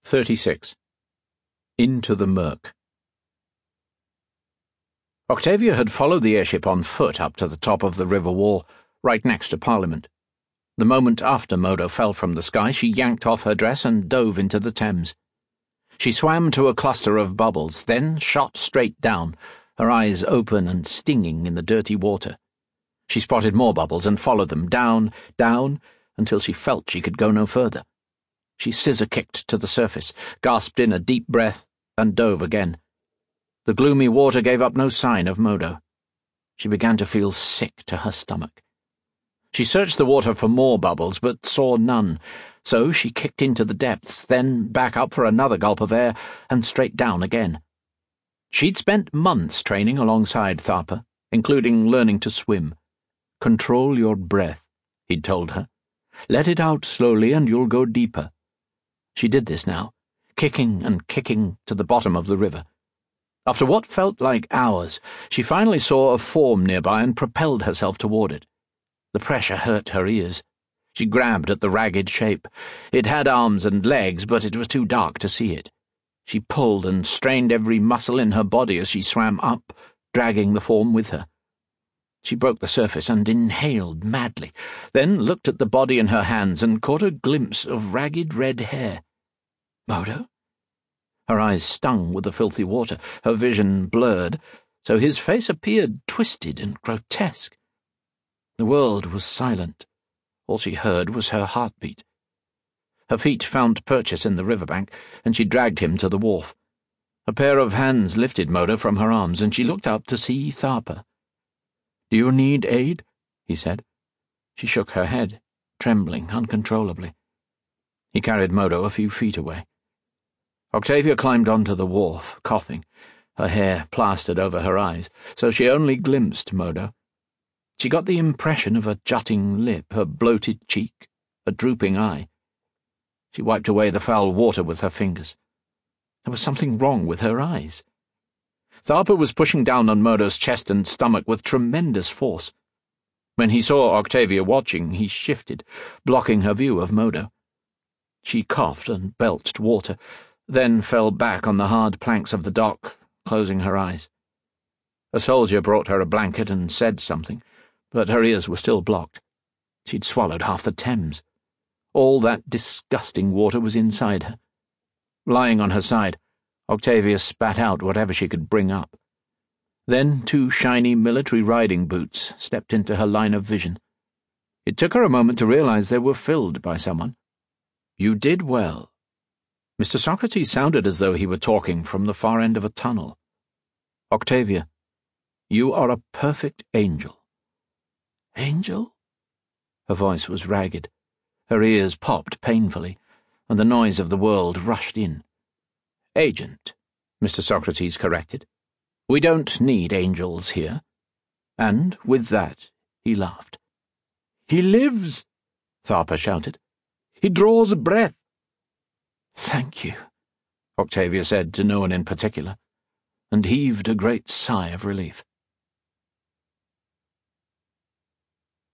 36. Into the murk. Octavia had followed the airship on foot up to the top of the river wall, right next to Parliament. The moment after Modo fell from the sky, she yanked off her dress and dove into the Thames. She swam to a cluster of bubbles, then shot straight down, her eyes open and stinging in the dirty water. She spotted more bubbles and followed them, down, until she felt she could go no further. She scissor-kicked to the surface, gasped in a deep breath, and dove again. The gloomy water gave up no sign of Modo. She began to feel sick to her stomach. She searched the water for more bubbles, but saw none, so she kicked into the depths, then back up for another gulp of air, and straight down again. She'd spent months training alongside Tharpa, including learning to swim. "Control your breath," he'd told her. "Let it out slowly and you'll go deeper." She did this now, kicking and kicking to the bottom of the river. After what felt like hours, she finally saw a form nearby and propelled herself toward it. The pressure hurt her ears. She grabbed at the ragged shape. It had arms and legs, but it was too dark to see it. She pulled and strained every muscle in her body as she swam up, dragging the form with her. She broke the surface and inhaled madly, then looked at the body in her hands and caught a glimpse of ragged red hair. Modo? Her eyes stung with the filthy water, her vision blurred, so his face appeared twisted and grotesque. The world was silent. All she heard was her heartbeat. Her feet found purchase in the riverbank, and she dragged him to the wharf. A pair of hands lifted Modo from her arms, and she looked up to see Tharpa. "Do you need aid?" he said. She shook her head, trembling uncontrollably. He carried Modo a few feet away. Octavia climbed onto the wharf, coughing, her hair plastered over her eyes, so she only glimpsed Modo. She got the impression of a jutting lip, a bloated cheek, a drooping eye. She wiped away the foul water with her fingers. There was something wrong with her eyes. Tharpa was pushing down on Modo's chest and stomach with tremendous force. When he saw Octavia watching, he shifted, blocking her view of Modo. She coughed and belched water, then fell back on the hard planks of the dock, closing her eyes. A soldier brought her a blanket and said something, but her ears were still blocked. She'd swallowed half the Thames. All that disgusting water was inside her. Lying on her side, Octavia spat out whatever she could bring up. Then 2 shiny military riding boots stepped into her line of vision. It took her a moment to realize they were filled by someone. "You did well." Mr. Socrates sounded as though he were talking from the far end of a tunnel. "Octavia, you are a perfect angel." "Angel?" Her voice was ragged. Her ears popped painfully, and the noise of the world rushed in. "Agent," Mr. Socrates corrected. "We don't need angels here." And with that he laughed. "He lives!" Tharpa shouted. "He draws a breath." "Thank you," Octavia said to no one in particular, and heaved a great sigh of relief.